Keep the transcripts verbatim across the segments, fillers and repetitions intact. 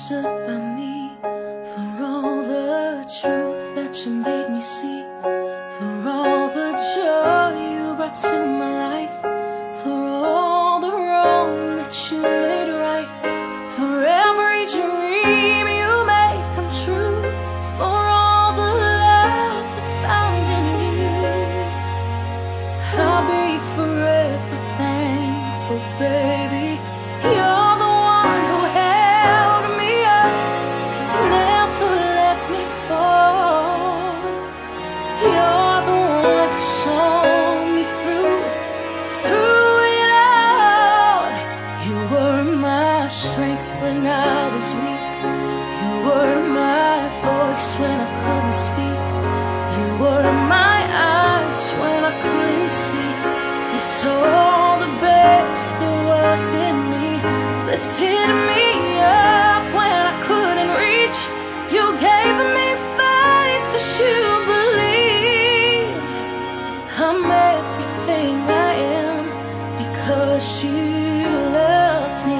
stood by me, for all the truth that you made me see, for all the joy you brought to my life, for all the wrong that you made right, for every dream you made come true, for all the love I found in you. I'll be forever thankful, baby. You're the one who held me up, never let me fall. You're the one who saw me through, through it all. You were my strength when I was weak. You were my voice when I couldn't speak. You were my eyes when I couldn't see. You saw the best there was in me, lifted me up when I couldn't reach. You gave me faith, 'cause you believe I'm everything I am because you loved me.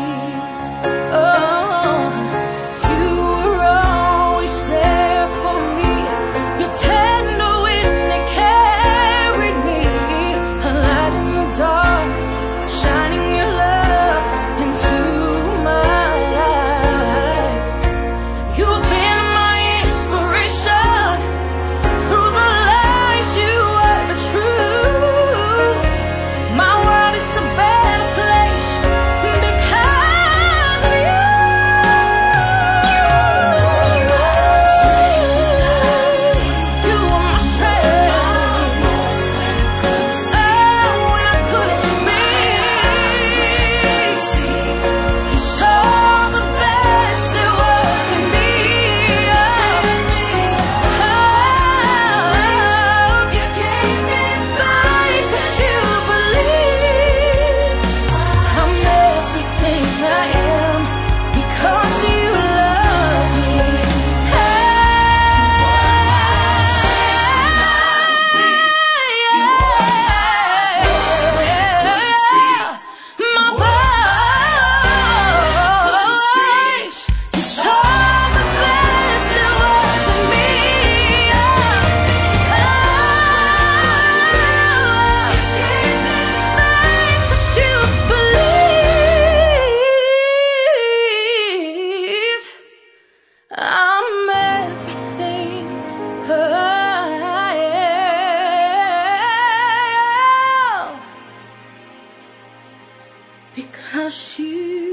Oh, you were always there for me. Your tender wind that carried me, a light in the dark, shining your love into my life. You've been my inspiration. Through the lies, you were the truth. My world is a better place because of you. You were my strength. Oh, when I couldn't speak, you saw the best there was in me. Oh, you gave me faith 'cause you believe I'm everything I am because you love me. My voice, you saw the best there was in me. You gave me faith 'cause you believed I'm everything I am because you